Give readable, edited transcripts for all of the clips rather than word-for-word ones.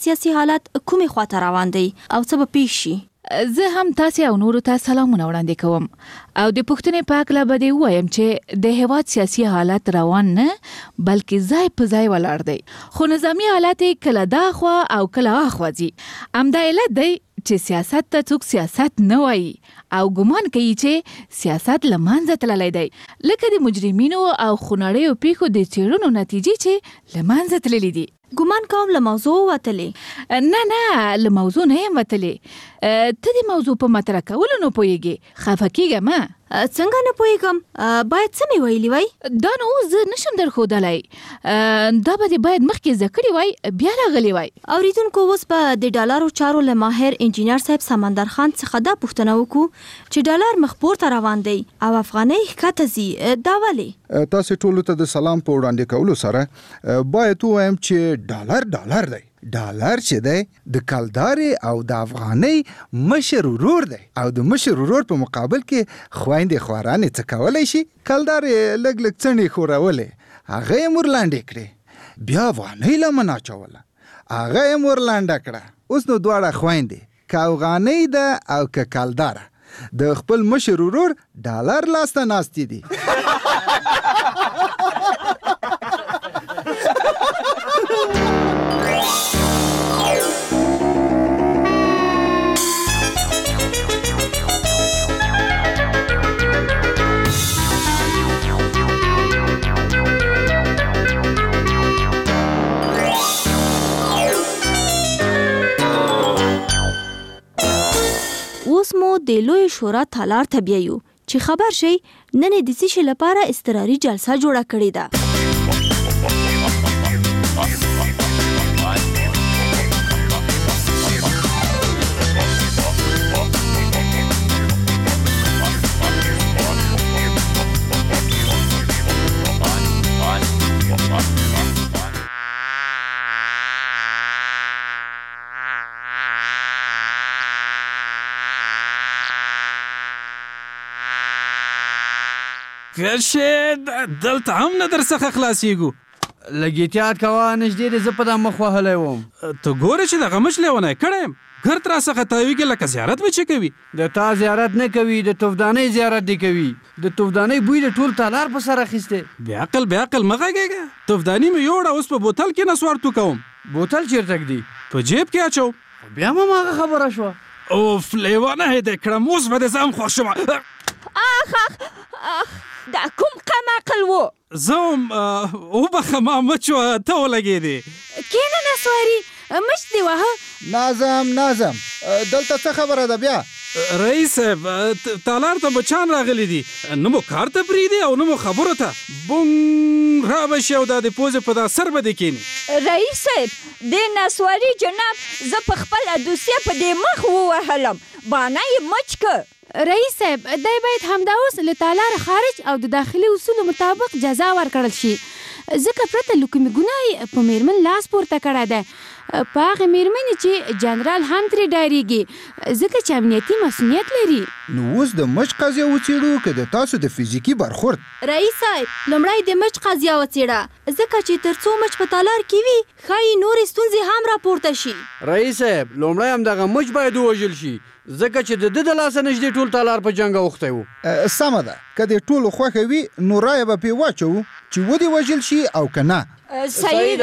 سیاسي حالت کومې خواته روان دی او څه به پیښ شي؟ زه هم تاسې او نورو ته سلامونه وړاندې کوم او د پوښتنې په هکله به دې ووایم چې د هېواد سیاسي حالت روان نه بلکې ځای په ځای ولاړ دی، خو نظامي حالت یې کله دا خوا او کله اخوا ځي. همدا علت دی چې سیاست ته څوک سیاست نه وایي او ګمان کوي چې سیاست له منځه تللی دی، لکه د مجرمینو او خونړیو پیښو د څېړنو نتیجې چې له منځه تللي دي. ګمان کوم له موضوع وتلې؟ نه له موضوع نه یم وتلې. ته د موضوع په مطرح کولو نه پوهېږې، خفه کېږه مه. څنګه نه پوهېږم؟ باید څه مې ویلي وای؟ دا نو اوس زه نشم درښودلی، دا به دې باید مخکې زده کړي وای، بیا راغلی وای. اوریدونکو اوس به د ډالرو چارو له ماهر انجینر صاحب سمندر خان څخه دا پوښتنه وکړو چې ډالر مخ پورته روان دی او افغانۍ ښکته ځي، دا ولې؟ تاسې ټولو ته د سلام په وړاندې کولو سره باید ووایم چې ډالر دی. ډالر چې دی د کلدارې او د افغانۍ مشر ورور دی او د مشر ورور په مقابل کې خویندې خوارانې څه کولی شي؟ کلدارې لږ لږ څڼې ښورولې، هغه یې مورلانډې کړې، بیا افغانۍ لمن اچوله، هغه یې مورلانډه کړه. اوس نو دواړه خویندې، که افغانۍ ده او که کلداره، د خپل مشر ورور ډالر لاسته ناستې دي. اوس مو د لوی شورا تالار ته بیایو چې خبر شي نن د څه شي لپاره اضطراري جلسه جوړه کړې ده. شه دلته هم نه در څخه خلاصېږو. لږ احتیاط کوه، نږدې دې زه په دا مخ وهلی وم. ته ګوره چې دغه مچ لیونی کړی یم، ګرد را څخه تاویږي لکه زیارت به چې کوي. د تا زیارت نه کوي، د توفدانۍ زیارت دی کوي. د توفدانۍ بوی د ټول تالار په سر اخیستی. بیا عقل مه غږېږه. توفداني مې یوړه، اوس په بوتل کې نسوار تو کوم. بوتل چېرته ږدي؟ په جیب کې اچو. بیا هم هغه خبره شوه. اوف لیوانه دې کړم، اوس به دې زه هم خوښ شم. دا کوم قم عقل و؟ زه هم وبخه ما مچو ته ولګېدې. کېنه نسواري، مچ دې وهه. نازم دلته څه خبره ده بیا؟ رئیس صاحب، تالار ته بچان راغلی دي، نه مو کار ته پرېږدي او نه مو خبرو ته. بونګ را به شي او دا د پوزې په دا سر به دې کېني. رئیس صاحب، د نسواري جناب، زه په خپله دوسیه په دې مخ ووهلم، بانه یې مچ که. رئیس صاحب، دی باید همدا اوس له تالار خارج او د داخلي اصولو مطابق جزا ورکړل شي، ځکه پرته له کومې ګناه په میرمن لاس پورته کړی دی، په هغې میرمنې چې جنرال هم ترې ډارېږي، ځکه چې امنیتي مسؤلیت لري. نو اوس د مچ قضیه وڅېړو که د تاسو د فزیکي برخورد؟ رئیس صاحب، لومړی د مچ قضیه وڅېړه، ځکه چې تر څو مچ په تالار کې وي ښایي نورې ستونزې هم راپورته شي. رئیس صاحب، لومړی همدغه مچ باید ووژل شي، ځکه چې د ده د لاسه نږدې ټول تالار په جنګ اوښتی و. سمه ده، که د ټولو خوښه وي نو رایه به پرې واچوو چې ودې وژل شي او که نه. صحیح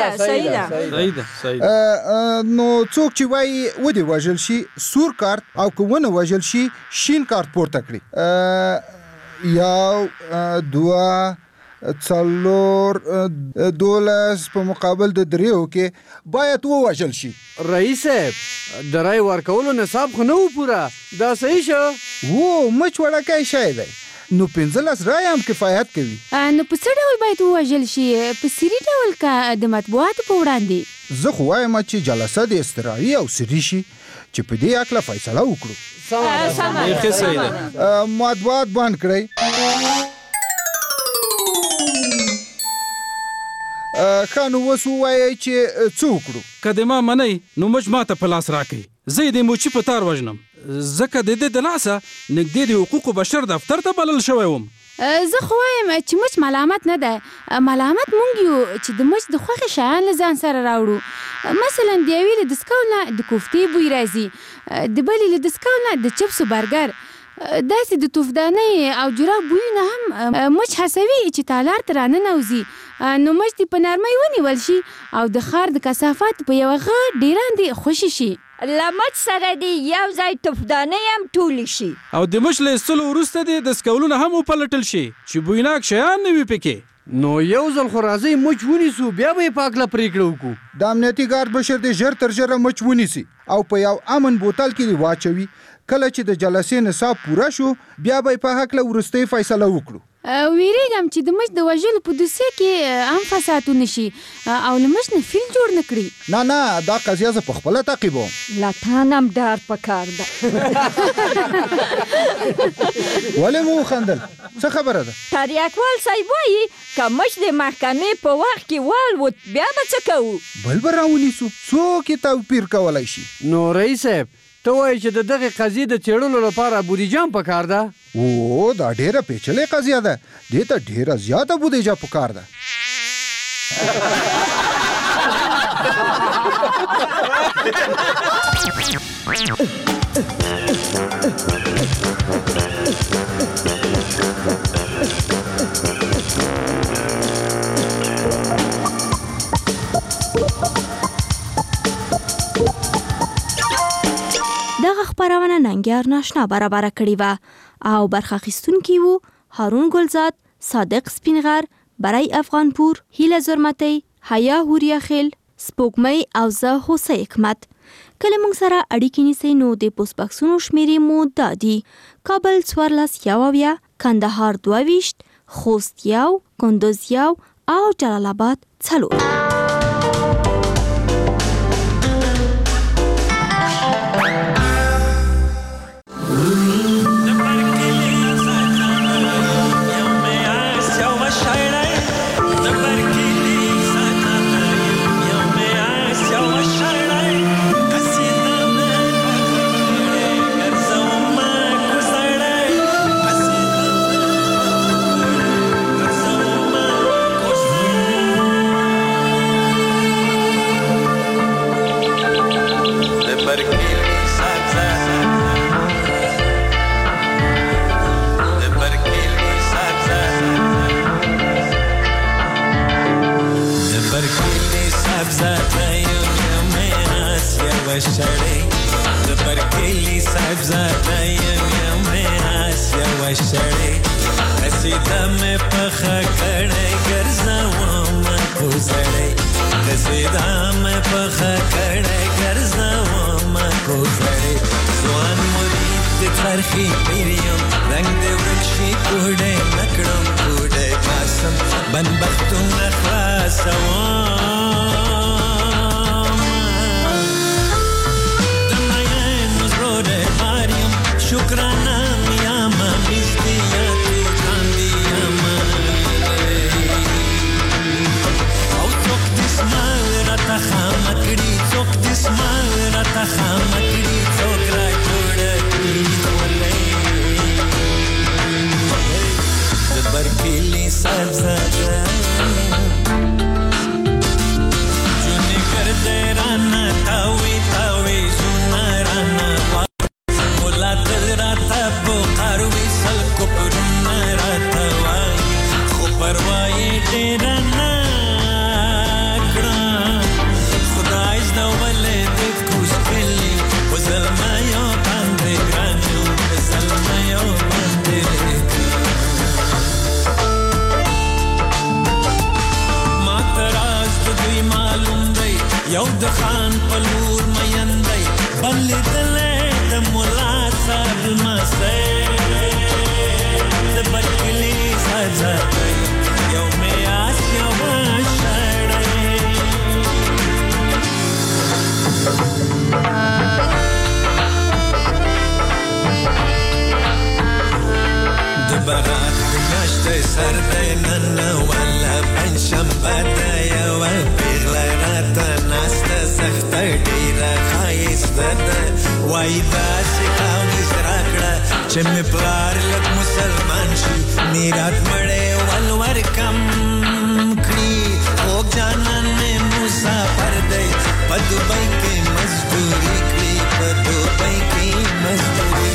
ده. نو څوک چې وایي ودې وژل شي سور کارت او که ونه وژل شي شین کارت پورته کړي. 1 2 4 12 په مقابل د 3 کې باید ووژل شي. رئیس صاحب، د رای ورکولو نصاب خو نه و پوره، دا صحیح شو؟ مچ وړکی شی دی، نو 15 رای هم کفایت کوي. نو په څه ډول باید ووژل شي؟ په سري ډول که د مطبوعاتو په وړاندې؟ زه خو وایم چې جلسه د اضطراري او سري شي چې په دې هکله فیصله وکړو. سمه. مطبوعات بند کړئ. ښه نو اوس ووایئ چې څه وکړو؟ که د ما منئ نو مچ ما ته په لاس راکئ، زه یې د موچي په تار وژنم، ځکه د دې د لاسه نږدې د حقوقو بشر دفتر ته بلل شوی وم. زه خو وایم چې مچ ملامت نه ده. ملامت مونږ یو چې د مچ د خوښې شیان له ځان سره راوړو. مثلا د یوې له دستکول نه د کوفتې بوی راځي، د بلې له دستکول نه د چپسو برګر، داسې د توفدانۍ او جراب بویونه هم مچ هڅوي چې تالار ته راننوځي. نو مچ دې په نرمۍ ونیول شي او د ښار د کثافاتو په یوه غټ ډیران دې خوشي شي. له مچ سره دې یو ځای توفدانۍ هم ټولې شي او د مچ له ایستلو وروسته دې دستکولونه هم وپلټل شي چې بویناک شیان نه وي پکې. نو یو ځل خو راځئ مچ ونیسو، بیا به یې په هکله پرېکړه وکړو. د امنیتي ګارد مشر دې ژر تر ژره مچ ونیسي او په یو امن بوتل کې دې واچوي. کله چې د جلسې نصاب پوره شو بیا به یې په هکله وروستۍ فیصله وکړو. ویریږم چې د مچ د وژلو په دوسیه کې هم فساد ونه شي او له مچ نه فیل جوړ نه کړي. نه دا قضیه زه پخپله تعقیبوم. له تا نه هم ډار پکار ده. ولې مو وخندل؟ څه خبره ده؟ تریاکوال صاحب وایي که مچ د محکمې په وخت کې والوت بیا به څه کوو؟ بل به راونیسو. څوک یې توپیر کولی شي؟ نو رئیس صاحب ته وایي چې د دغې قضیې د څېړلو لپاره بودیجه هم پکار ده؟ دا ډیره پیچلې قضیه ده، دې ته ډیره زیاته بودیجه پکار ده. دغه خبرونه ننګیار ناشنا برابر کړې و او برخه اخیستونکي وو هارون ګلزاد، صادق سپینغر، برای افغانپور، هیله زرمتی، حیا هوریا خیل، سپوږمۍ او زه هوسۍ حکمت. کله موږ سره اړیکې نیسئ نو د پوسټ بکسونو شمیرې مو دا دي: کابل 14 کندهار 22 خوست 1 کندوز 1 او جلال آباد 4. Why that's how he's کړه چې مې پلار لک مسلمان شي میرات مړې ولور کم کړي او جانان مې مسافر دی په دوبۍ کې مزدوري کړي په دوبۍ کې مزدوري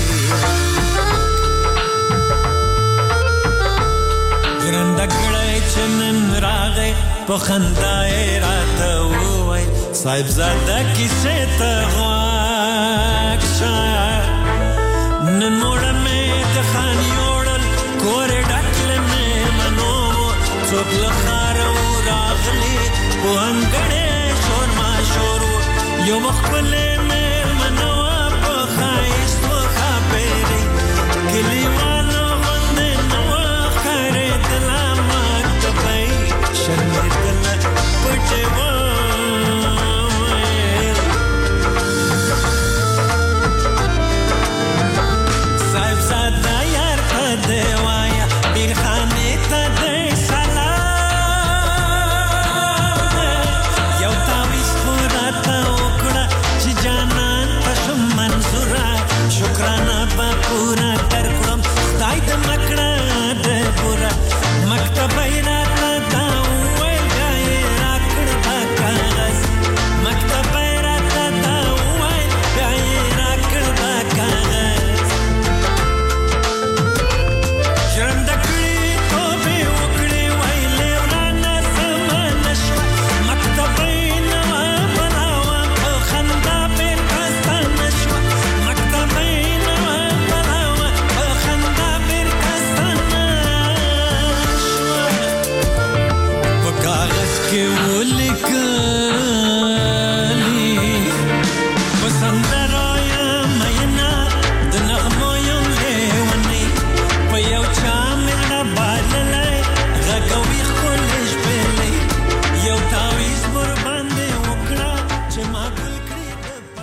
ګرانده کړی چې نن راغی په خندا یې راته وویل صاحب زاده کیسې ته غوږ شه نن موړه مې د خان یوړل کورې ډک له مېلمنو څوک له ښاره و راغلي په انګړې شور ماشور و یو ښکلې مېلمنه وه په ښایست و ښاپېرې کلیوالو غوندې نه وه ښکارېدله ماته به یې شرمېدله پټې وه دیوایا بیرخانه ته دی سلام یو تاویز خو راته وکړه چې جانان ته شم منظوره شکرانه به پوره